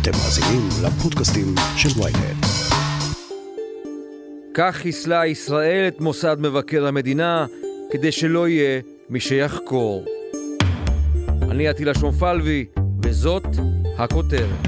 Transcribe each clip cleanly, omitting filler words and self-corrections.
אתם מאזינים לפודקאסטים של ynet. כך חיסלה ישראל את מוסד מבקר המדינה כדי שלא יהיה מי שיחקור. אני עטילה שומפלבי, וזאת הכותרת.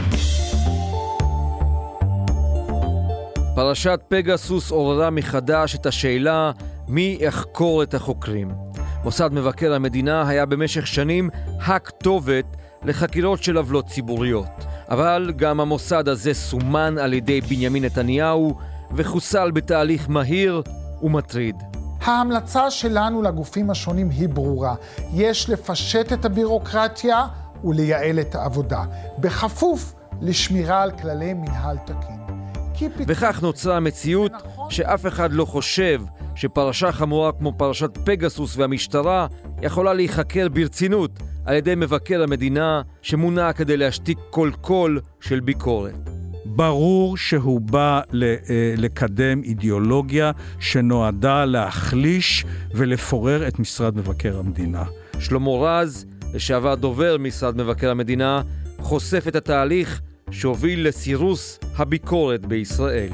פרשת פגסוס עוררה מחדש את השאלה מי יחקור את החוקרים. מוסד מבקר המדינה היה במשך שנים הכתובת לחקירות של עוולות ציבוריות. אבל גם המוסד הזה סומן על ידי בנימין נתניהו וחוסל בתהליך מהיר ומטריד. ההמלצה שלנו לגופים השונים היא ברורה. יש לפשט את הבירוקרטיה ולייעל את העבודה, בכפוף לשמירה על כללי מנהל תקין. וכך נוצרה המציאות שאף אחד לא חושב שפרשה חמורה כמו פרשת פגסוס והמשטרה יכולה להיחקר ברצינות על ידי מבקר המדינה שמונה כדי להשתיק כל קול של ביקורת. ברור שהוא בא לקדם אידיאולוגיה שנועדה להחליש ולפורר את משרד מבקר המדינה. שלמה רז, לשעבר דובר משרד מבקר המדינה, חושף את התהליך שהוביל לסירוס הביקורת בישראל.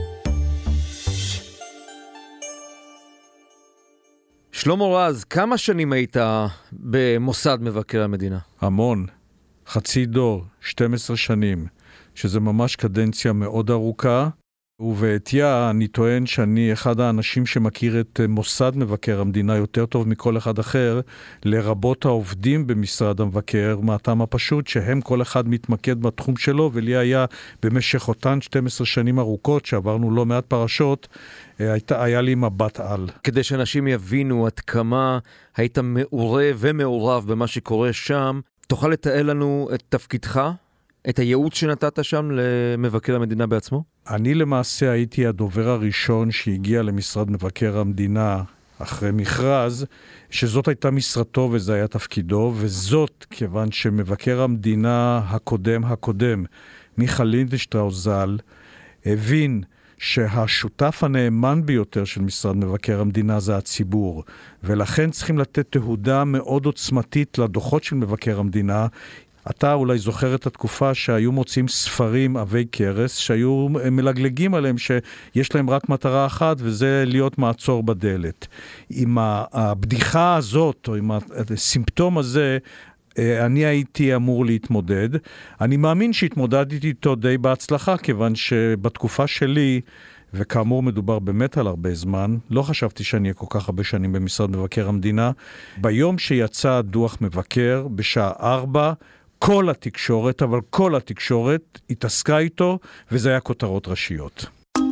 שלמה רז, כמה שנים היית במוסד מבקר המדינה? המון, חצי דור, 12 שנים, שזה ממש קדנציה מאוד ארוכה, ובעתיה אני טוען שאני אחד האנשים שמכיר את מוסד מבקר המדינה יותר טוב מכל אחד אחר, לרבות העובדים במשרד המבקר, מהטעם הפשוט שהם כל אחד מתמקד בתחום שלו, ולי היה במשך אותן 12 שנים ארוכות שעברנו לא מעט פרשות, היה לי מבט על. כדי שאנשים יבינו עד כמה היית מעורב ומעורב במה שקורה שם, תוכל לתאר לנו את תפקידך? את הייעוץ שנתת שם למבקר המדינה בעצמו? אני למעשה הייתי הדובר הראשון שהגיע למשרד מבקר המדינה אחרי מכרז, שזאת הייתה משרתו וזה היה תפקידו, וזאת כיוון שמבקר המדינה הקודם, מיכה לינדנשטראוס ז"ל, הבין שהשותף הנאמן ביותר של משרד מבקר המדינה זה הציבור, ולכן צריכים לתת תהודה מאוד עוצמתית לדוחות של מבקר המדינה. אתה אולי זוכר את התקופה שהיו מוצאים ספרים עבי קרס, שהיו מלגלגים עליהם שיש להם רק מטרה אחת, וזה להיות מעצור בדלת. עם הבדיחה הזאת, או עם הסימפטום הזה, אני הייתי אמור להתמודד. אני מאמין שהתמודדתי איתו די בהצלחה, כיוון שבתקופה שלי, וכאמור מדובר באמת על הרבה זמן, לא חשבתי שאני אהיה כל כך הרבה שנים במשרד מבקר המדינה. ביום שיצא דוח מבקר, בשעה 4, כל התקשורת, אבל כל התקשורת התעסקה איתו, וזה היה כותרות ראשיות.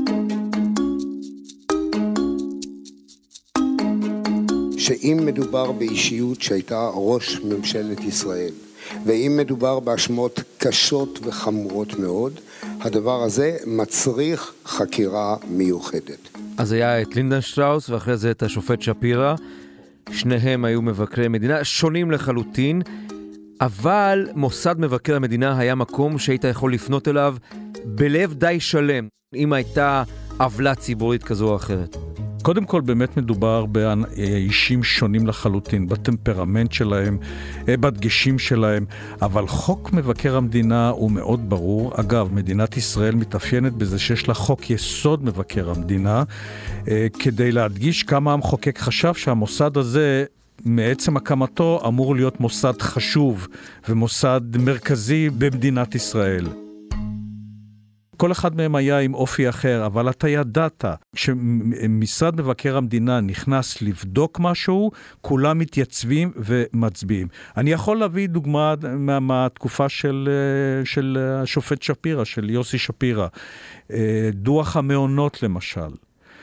שאם מדובר באישיות שהייתה ראש ממשלת ישראל, ואם מדובר באשמות קשות וחמורות מאוד, הדבר הזה מצריך חקירה מיוחדת. אז היה את לינדנשטראוס, ואחרי זה את השופט שפירא. שניהם היו מבקרי מדינה, שונים לחלוטין, אבל מוסד מבקר המדינה היה מקום שהיית יכול לפנות אליו בלב די שלם, אם הייתה עוולה ציבורית כזו או אחרת. קודם כל באמת מדובר באישים שונים לחלוטין, בטמפרמנט שלהם, בדגשים שלהם, אבל חוק מבקר המדינה הוא מאוד ברור. אגב, מדינת ישראל מתאפיינת בזה שיש לה חוק יסוד מבקר המדינה, כדי להדגיש כמה המחוקק חשב שהמוסד הזה מעצם הקמתו אמור להיות מוסד חשוב ומוסד מרכזי במדינת ישראל. כל אחד מהם היה עם אופי אחר, אבל אתה ידעת, כשמשרד מבקר המדינה נכנס לבדוק משהו, כולם מתייצבים ומצביעים. אני יכול להביא דוגמה מהתקופה של השופט שפירא, של יוסי שפירא, דוח המעונות למשל.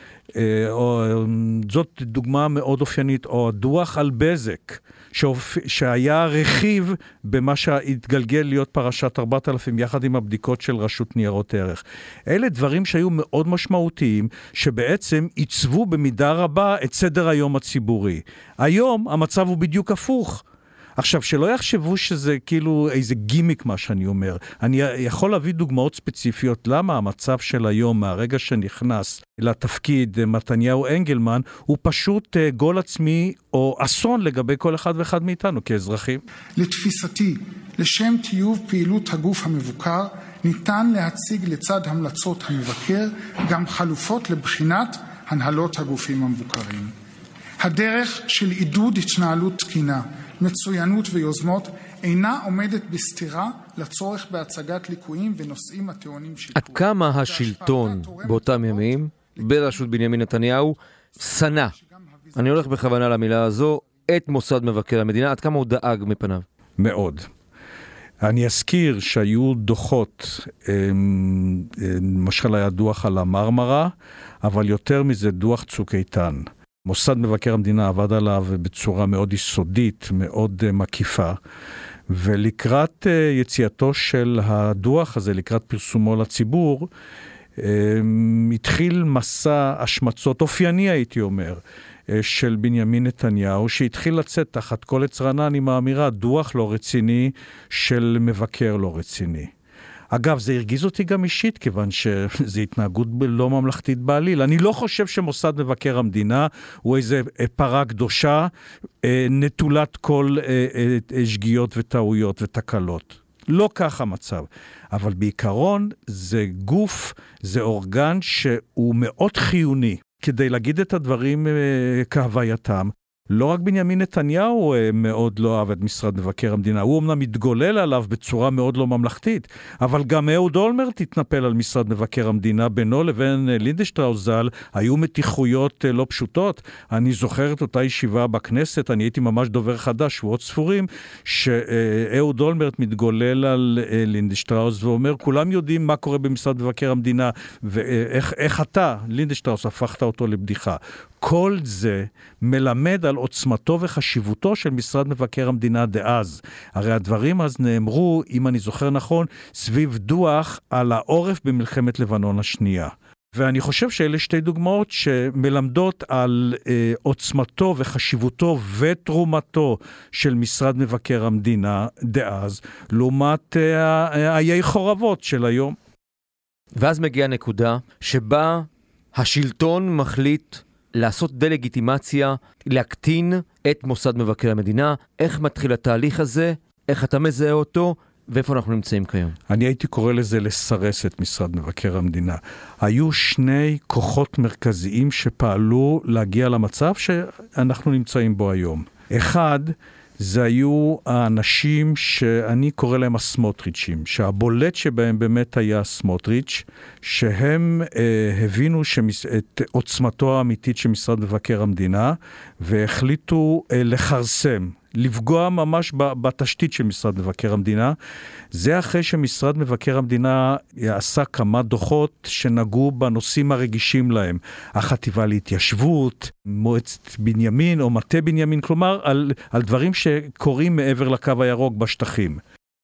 זאת דוגמה מאוד אופיינית, או דוח על בזק, שהיה רכיב במה שהתגלגל להיות פרשת 4000 יחד עם הבדיקות של רשות ניירות ערך. אלה דברים שהיו מאוד משמעותיים, שבעצם עיצבו במידה רבה את סדר היום הציבורי. היום המצב הוא בדיוק הפוך. עכשיו, שלא יחשבו שזה כאילו איזה גימיק מה שאני אומר. אני יכול להביא דוגמאות ספציפיות למה המצב של היום, מהרגע שנכנס לתפקיד מתניהו אנגלמן, הוא פשוט גול עצמי או אסון לגבי כל אחד ואחד מאיתנו כאזרחים. לתפיסתי, לשם טיוב פעילות הגוף המבוקר, ניתן להציג לצד המלצות המבקר גם חלופות לבחינת הנהלות הגופים המבוקרים. הדרך של עידוד התנהלות תקינה, מצוינות ויוזמות אינה עומדת בסתירה לצורך בהצגת ליקויים ונושאים הטעונים שיפור. עד כמה השלטון באותם ימים, בראשות בנימין נתניהו, שנא, אני הולך בכוונה למילה הזו, את מוסד מבקר המדינה, עד כמה הוא דאג מפניו? מאוד. אני אזכיר שהיו דוחות, למשל היה דוח על המרמרה, אבל יותר מזה דוח צוק איתן. מוסד מבקר המדינה עבד עליו בצורה מאוד יסודית, מאוד מקיפה, ולקראת יציאתו של הדוח הזה, לקראת פרסומו לציבור, התחיל מסע השמצות אופייני, הייתי אומר, של בנימין נתניהו, שהתחיל לצאת תחת כל עץ רענן עם האמירה, דוח לא רציני של מבקר לא רציני. אגב, זה הרגיז אותי גם אישית, כיוון שזו התנהגות לא ממלכתית בעליל. אני לא חושב שמוסד מבקר המדינה הוא איזה פרה קדושה, נטולת כל שגיאות וטעויות ותקלות. לא כך המצב. אבל בעיקרון זה גוף, זה אורגן שהוא מאוד חיוני, כדי להגיד את הדברים כהווייתם. לא רק בנימין נתניהו מאוד לא אהב את משרד מבקר המדינה, הוא אמנם מתגולל עליו בצורה מאוד לא ממלכתית, אבל גם אהוד אולמרט התנפל על משרד מבקר המדינה, בינו לבין לינדשטראוס ז"ל, היו מתיחויות לא פשוטות. אני זוכר את אותה ישיבה בכנסת, אני הייתי ממש דובר חדש, שבועות ספורים, שאהוד אולמרט מתגולל על לינדשטראוס ואומר, כולם יודעים מה קורה במשרד מבקר המדינה, ואיך אתה, לינדשטראוס, הפכת אותו לבדיחה. כל זה מלמד על עוצמתו וחשיבותו של משרד מבקר המדינה דאז. הרי הדברים אז נאמרו, אם אני זוכר נכון, סביב דוח על העורף במלחמת לבנון השנייה. ואני חושב שאלה שתי דוגמאות שמלמדות על עוצמתו וחשיבותו ותרומתו של משרד מבקר המדינה דאז, לעומת איי חורבות של היום. ואז מגיעה נקודה שבה השלטון מחליט לעשות דלגיטימציה, להקטין את מוסד מבקר המדינה. איך מתחיל התהליך הזה? איך אתה מזהה אותו? ואיפה אנחנו נמצאים כיום? אני הייתי קורא לזה לסרס את משרד מבקר המדינה. היו שני כוחות מרכזיים שפעלו להגיע למצב שאנחנו נמצאים בו היום. אחד, זה היו האנשים שאני קורא להם הסמוטריצ'ים, שהבולט שבהם באמת היה סמוטריץ', שהם הבינו את עוצמתו האמיתית של משרד מבקר המדינה, והחליטו לחרסם, לפגוע ממש בתשתית של משרד מבקר המדינה. זה אחרי שמשרד מבקר המדינה עשה כמה דוחות שנגעו בנושאים הרגישים להם. החטיבה להתיישבות, מועצת בנימין או מטה בנימין, כלומר על דברים שקורים מעבר לקו הירוק בשטחים.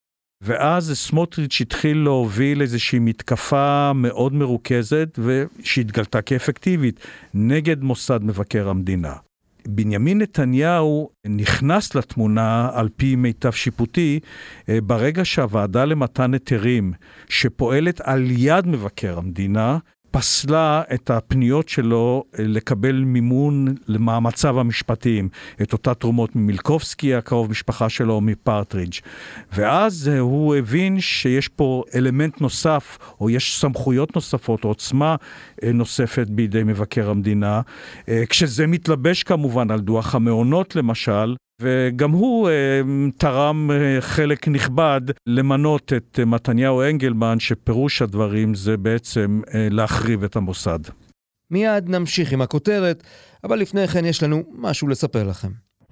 ואז סמוטריץ' התחיל להוביל איזושהי מתקפה מאוד מרוכזת ושהתגלתה כאפקטיבית נגד מוסד מבקר המדינה. בנימין נתניהו נכנס לתמונה על פי מיטב שיפוטי ברגע שהוועדה למתן היתרים שפועלת על יד מבקר המדינה פסלה את הפניות שלו לקבל מימון למאמציו המשפטיים, את אותה תרומות ממילקובסקי, הקרוב משפחה שלו, מפרטריג'. ואז הוא הבין שיש פה אלמנט נוסף, או יש סמכויות נוספות, או עוצמה נוספת בידי מבקר המדינה, כשזה מתלבש כמובן על דוח המעונות למשל, וגם הוא תרם חלק נכבד למנות את מתניהו אנגלמן, שפירוש הדברים זה בעצם להחריב את המוסד. מיד נמשיך עם הכותרת, אבל לפני כן יש לנו משהו לספר לכם.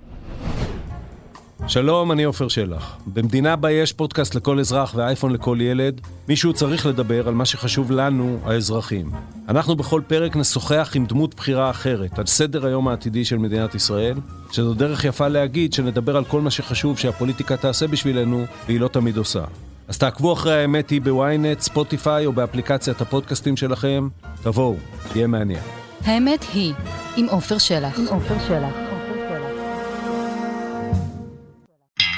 שלום, אני עופר שלח. במדינה בה יש פודקאסט לכל אזרח ואייפון לכל ילד, מישהו צריך לדבר על מה שחשוב לנו, האזרחים. אנחנו בכל פרק נשוחח עם דמות בחירה אחרת, על סדר היום העתידי של מדינת ישראל, שזו דרך יפה להגיד שנדבר על כל מה שחשוב שהפוליטיקה תעשה בשבילנו, והיא לא תמיד עושה. אז תעקבו אחרי האמת היא בוויינט, ספוטיפיי או באפליקציית הפודקאסטים שלכם. תבואו, יהיה מעניין. האמת היא, עם עופר שלח.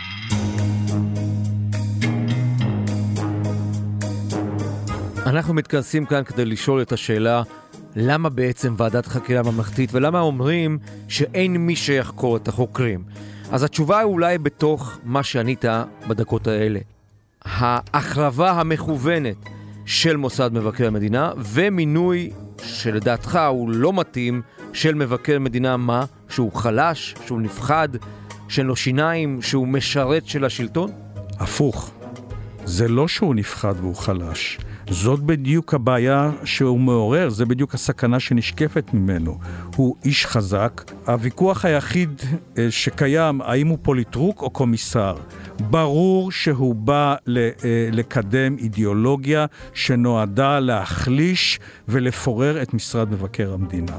אנחנו מתכנסים כאן כדי לשאול את השאלה, למה בעצם ועדת חקירה ממלכתית, ולמה אומרים שאין מי שיחקור את החוקרים? אז התשובה היא אולי בתוך מה שענית בדקות האלה. ההחרבה המכוונת של מוסד מבקר המדינה, ומינוי שלדעתך הוא לא מתאים של מבקר מדינה, מה? שהוא חלש, שהוא נפחד, שאין לו שיניים, שהוא משרת של השלטון? הפוך. זה לא שהוא נפחד והוא חלש. זאת בדיוק הבעיה שהוא מעורר, זה בדיוק הסכנה שנשקפת ממנו. הוא איש חזק. הוויכוח היחיד שקיים, האם הוא פוליטרוק או קומיסר. ברור שהוא בא לקדם אידיאולוגיה שנועדה להחליש ולפורר את משרד מבקר המדינה.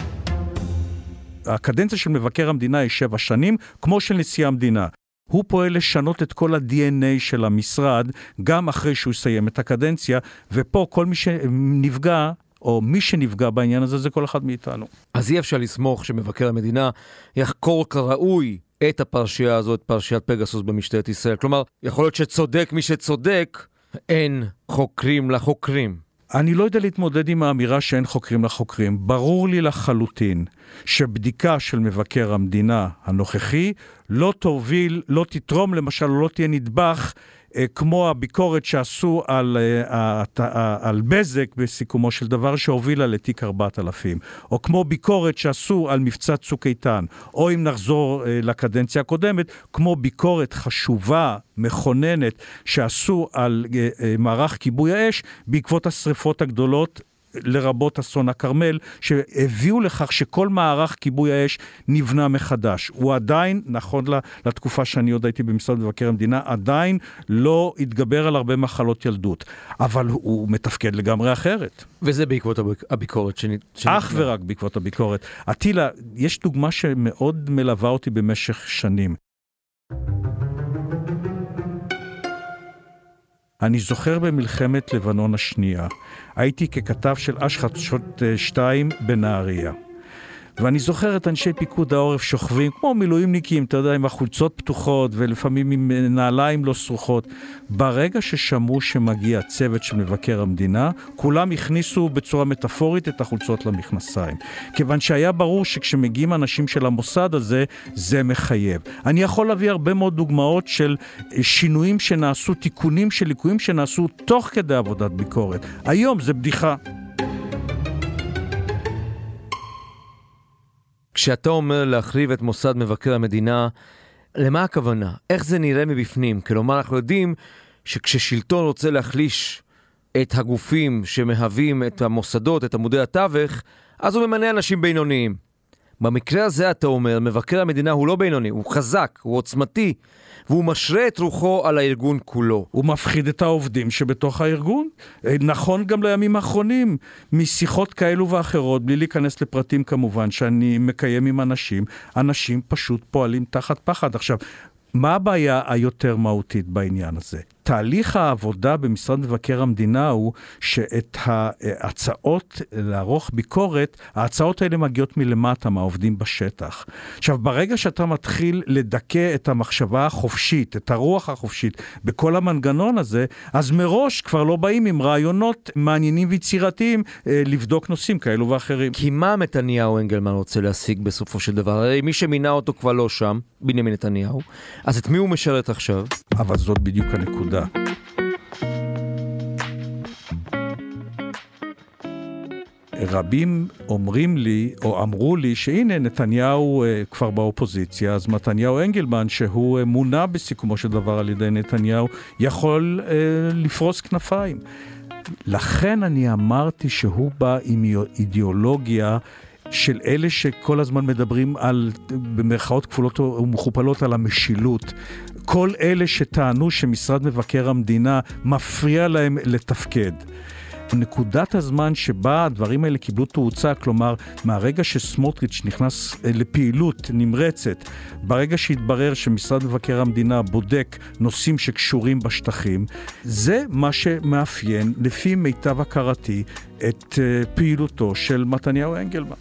הקדנציה של מבקר המדינה היא 7 שנים, כמו של נשיא המדינה. הוא פועל לשנות את כל ה-DNA של המשרד, גם אחרי שהוא יסיים את הקדנציה, ופה כל מי שנפגע, או מי שנפגע בעניין הזה, זה כל אחד מאיתנו. אז אי אפשר לסמוך שמבקר המדינה יחקור כראוי את הפרשייה הזאת, פרשיית פגסוס במשטרת ישראל. כלומר, יכול להיות שצודק מי שצודק, אין חוקרים לחוקרים. אני לא יודע להתמודד עם האמירה שאין חוקרים לחוקרים. ברור לי לחלוטין שבדיקה של מבקר המדינה הנוכחי לא תוביל, לא תתרום למשל, לא תהיה נדבך כמו הביקורת שעשו על בזק בסיכומו של דבר שהובילה לתיק 4000, או כמו ביקורת שעשו על מבצע צוק איתן, או אם נחזור לקדנציה הקודמת, כמו ביקורת חשובה, מכוננת, שעשו על מערך כיבוי האש בעקבות השריפות הגדולות, לרבות אסון הכרמל, שהביאו לכך שכל מערך כיבוי האש נבנה מחדש. הוא עדיין, נכון לתקופה שאני עוד הייתי במשרד מבקר המדינה, עדיין לא התגבר על הרבה מחלות ילדות. אבל הוא מתפקד לגמרי אחרת. וזה בעקבות הביקורת אך ורק בעקבות הביקורת. עטילה, יש דוגמה שמאוד מלווה אותי במשך שנים. אני זוכר במלחמת לבנון השנייה, הייתי ככתב של חדשות 2 בנהריה. ואני זוכר את אנשי פיקוד העורף שוכבים, כמו מילואימניקים, אתה יודע, עם החולצות פתוחות, ולפעמים עם נעליים לא סרוחות. ברגע ששמעו שמגיע צוות של מבקר המדינה, כולם הכניסו בצורה מטאפורית את החולצות למכנסיים. כיוון שהיה ברור שכשמגיעים אנשים של המוסד הזה, זה מחייב. אני יכול להביא הרבה מאוד דוגמאות של שינויים שנעשו, תיקונים של ליקויים שנעשו תוך כדי עבודת ביקורת. היום זה בדיחה. כשאתה אומר להחריב את מוסד מבקר המדינה, למה הכוונה? איך זה נראה מבפנים? כלומר, אנחנו יודעים שכששלטון רוצה להחליש את הגופים שמהווים את המוסדות, את עמודי התווך, אז הוא ממנה אנשים בינוניים. במקרה הזה אתה אומר, מבקר המדינה הוא לא בינוני, הוא חזק, הוא עוצמתי, והוא משרה את רוחו על הארגון כולו. הוא מפחיד את העובדים שבתוך הארגון. נכון גם לימים האחרונים, משיחות כאלו ואחרות, בלי להיכנס לפרטים כמובן, שאני מקיים עם אנשים פשוט פועלים תחת פחד. עכשיו, מה הבעיה היותר מהותית בעניין הזה? תהליך העבודה במשרד מבקר המדינה הוא שאת ההצעות לערוך ביקורת, ההצעות האלה מגיעות מלמטה, מהעובדים בשטח. עכשיו, ברגע שאתה מתחיל לדכא את המחשבה החופשית, את הרוח החופשית, בכל המנגנון הזה, אז מראש כבר לא באים עם רעיונות מעניינים ויצירתיים לבדוק נושאים כאלו ואחרים. כי מה נתניהו אנגלמן רוצה להשיג בסופו של דבר? הרי מי שמינה אותו כבר לא שם, בנימין נתניהו, אז את מי הוא משרת עכשיו? אבל זאת בדיוק הנקודה. רבים אומרים לי, או אמרו לי, שהנה נתניהו כבר באופוזיציה, אז נתניהו אנגלמן, שהוא מונה בסיכומו של דבר על ידי נתניהו, יכול לפרוס כנפיים. לכן אני אמרתי שהוא בא עם אידיאולוגיה של אלה שכל הזמן מדברים על, במרכאות כפולות ומכופלות, על המשילות. כל אלה שטענו שמשרד מבקר המדינה מפריע להם לתפקד. נקודת הזמן שבה הדברים האלה קיבלו תאוצה, כלומר, מהרגע שסמוטריץ' נכנס לפעילות נמרצת, ברגע שהתברר שמשרד מבקר המדינה בודק נושאים שקשורים בשטחים, זה מה שמאפיין, לפי מיטב הכרתי, את פעילותו של נתניהו אנגלמן.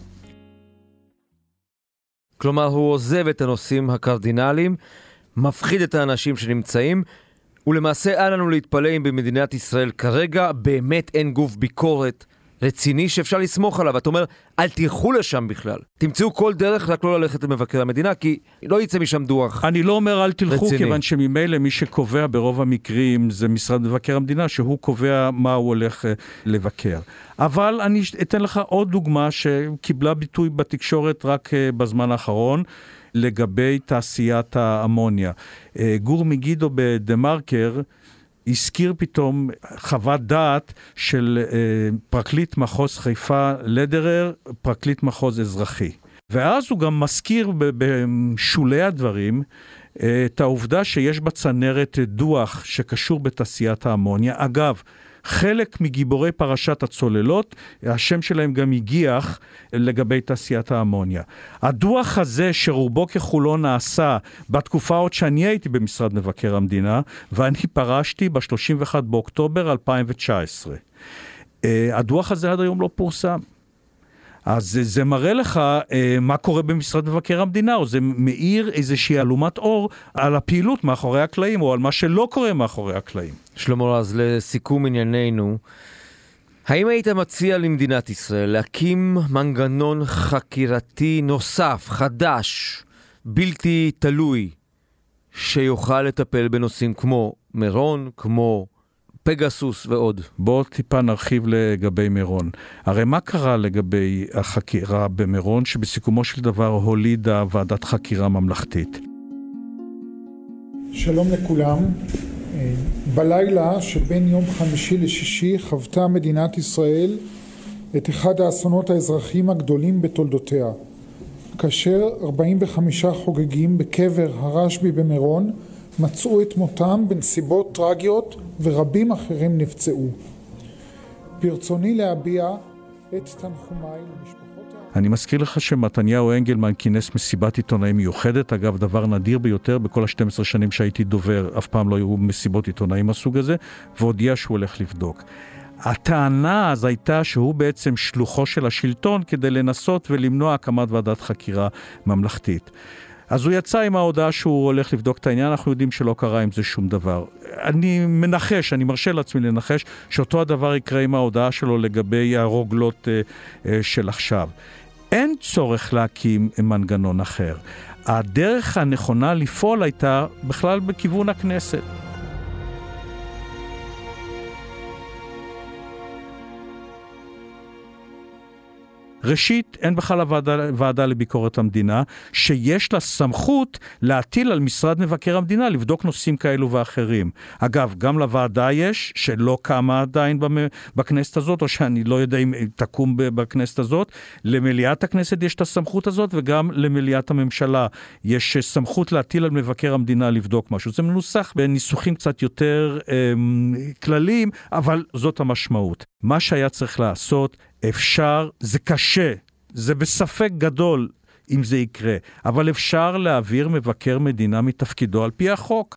כלומר, הוא עוזב את הנושאים הקרדינליים, מפחיד את האנשים שנמצאים, ולמעשה אל לנו להתפלא אם במדינת ישראל כרגע באמת אין גוף ביקורת רציני שאפשר לסמוך עליו. אתה אומר, אל תלכו לשם בכלל. תמצאו כל דרך רק לא ללכת למבקר המדינה, כי לא יצא משם דוח. אני לא אומר אל תלכו, רציני. כיוון שממילא מי שקובע ברוב המקרים זה משרד מבקר המדינה, שהוא קובע מה הוא הולך לבקר. אבל אני אתן לך עוד דוגמה שקיבלה ביטוי בתקשורת רק בזמן האחרון, לגבי תעשיית האמוניה. גור מגידו בדמרקר הזכיר פתאום חוות דעת של פרקליט מחוז חיפה לדרר, פרקליט מחוז אזרחי. ואז הוא גם מזכיר בשולי הדברים את העובדה שיש בצנרת דוח שקשור בתעשיית האמוניה. אגב, חלק מגיבורי פרשת הצוללות, השם שלהם גם הגיח לגבי תעשיית האמוניה. הדוח הזה שרובו ככולו נעשה בתקופה עוד שאני הייתי במשרד מבקר המדינה, ואני פרשתי ב-31 באוקטובר 2019. הדוח הזה עד היום לא פורסם. אז זה מראה לך מה קורה במשרד מבקר המדינה, או זה מאיר איזושהי אלומת אור על הפעילות מאחורי הקלעים, או על מה שלא קורה מאחורי הקלעים. שלמה רז, לסיכום ענייננו, האם היית מציע למדינת ישראל להקים מנגנון חקירתי נוסף, חדש, בלתי תלוי, שיוכל לטפל בנושאים כמו מירון, כמו פגסוס ועוד? בוא טיפה נרחיב לגבי מירון. הרי מה קרה לגבי החקירה במירון, שבסיכומו של דבר הולידה ועדת חקירה ממלכתית? שלום לכולם. בלילה שבין יום חמישי לשישי חוותה מדינת ישראל את אחד האסונות האזרחיים הגדולים בתולדותיה, כאשר 45 חוגגים בקבר הרשב"י במירון מצאו את מותם בנסיבות טרגיות ורבים אחרים נפצעו. ברצוני להביע את תנחומיי למשפחות. אני מזכיר לך שמתניהו אנגלמן כינס מסיבת עיתונאים מיוחדת, אגב דבר נדיר ביותר, בכל ה-12 שנים שהייתי דובר אף פעם לא היו מסיבות עיתונאים מסוג הזה, והודיע שהוא הולך לבדוק. הטענה אז הייתה שהוא בעצם שלוחו של השלטון כדי לנסות ולמנוע הקמת ועדת חקירה ממלכתית. אז הוא יצא עם ההודעה שהוא הולך לבדוק את העניין, אנחנו יודעים שלא קרה עם זה שום דבר. אני מרשה לעצמי לנחש, שאותו הדבר יקרה עם ההודעה שלו לגבי הרוגלות של עכשיו. אין צורך להקים מנגנון אחר. הדרך הנכונה לפעול הייתה בכלל בכיוון הכנסת. ראשית, אין בכלל ועדה לביקורת המדינה, שיש לה סמכות להטיל על משרד מבקר המדינה לבדוק נושאים כאלו ואחרים. אגב, גם לוועדה יש, שלא קמה עדיין בכנסת הזאת, או שאני לא יודע אם תקום בכנסת הזאת, למליאת הכנסת יש את הסמכות הזאת, וגם למליאת הממשלה יש סמכות להטיל על מבקר המדינה לבדוק משהו. זה מנוסח בניסוחים קצת יותר כלליים, אבל זאת המשמעות. מה שהיה צריך לעשות, אפשר, זה קשה, זה בספק גדול אם זה יקרה, אבל אפשר להעביר מבקר מדינה מתפקידו על פי החוק.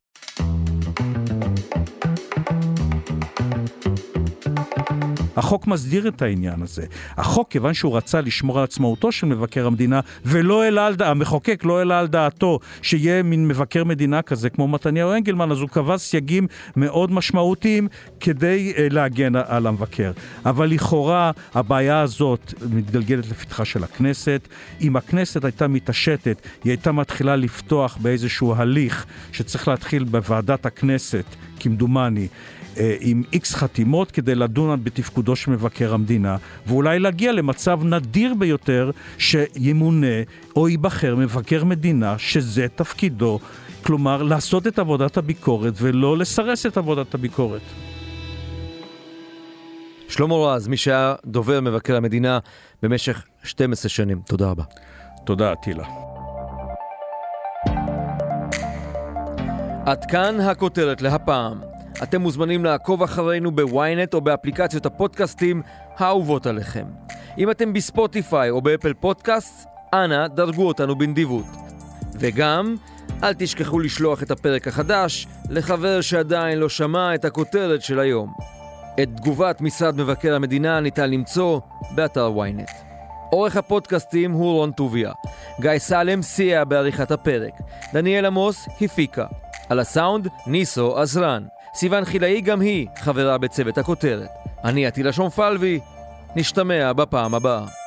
החוק מסדיר את העניין הזה. החוק, כיוון שהוא רצה לשמור על עצמאותו של מבקר המדינה, ולא העלה על המחוקק לא העלה על דעתו שיהיה מין מבקר מדינה כזה כמו מתניהו אנגלמן, אז הוא קבע סייגים מאוד משמעותיים כדי להגן על המבקר. אבל לכאורה הבעיה הזאת מתגלגלת לפתחה של הכנסת. אם הכנסת הייתה מתעשתת, היא הייתה מתחילה לפתוח באיזשהו הליך שצריך להתחיל בוועדת הכנסת, כמדומני, עם X חתימות כדי לדון בתפקודו של מבקר המדינה, ואולי להגיע למצב נדיר ביותר שימונה או ייבחר מבקר מדינה שזה תפקידו, כלומר לעשות את עבודת הביקורת ולא לסרס את עבודת הביקורת. שלמה רז, מי שהיה דובר מבקר המדינה במשך 12 שנים. תודה רבה. תודה, טילה. עד כאן הכותרת להפעם. אתם מוזמנים לעקוב אחרינו בוויינט או באפליקציות הפודקאסטים האהובות עליכם. אם אתם בספוטיפיי או באפל פודקאסט, אנא דרגו אותנו בנדיבות. וגם, אל תשכחו לשלוח את הפרק החדש לחבר שעדיין לא שמע את הכותרת של היום. את תגובת משרד מבקר המדינה ניתן למצוא באתר וויינט. עורך הפודקאסטים הוא רון טוביה. גיא סלם סייע בעריכת הפרק. דניאל עמוס הפיקה. על הסאונד ניסו עזרן. סיוון חילאי גם היא חברה בצוות הכותרת. אני עטילה שומפלבי, נשתמע בפעם הבאה.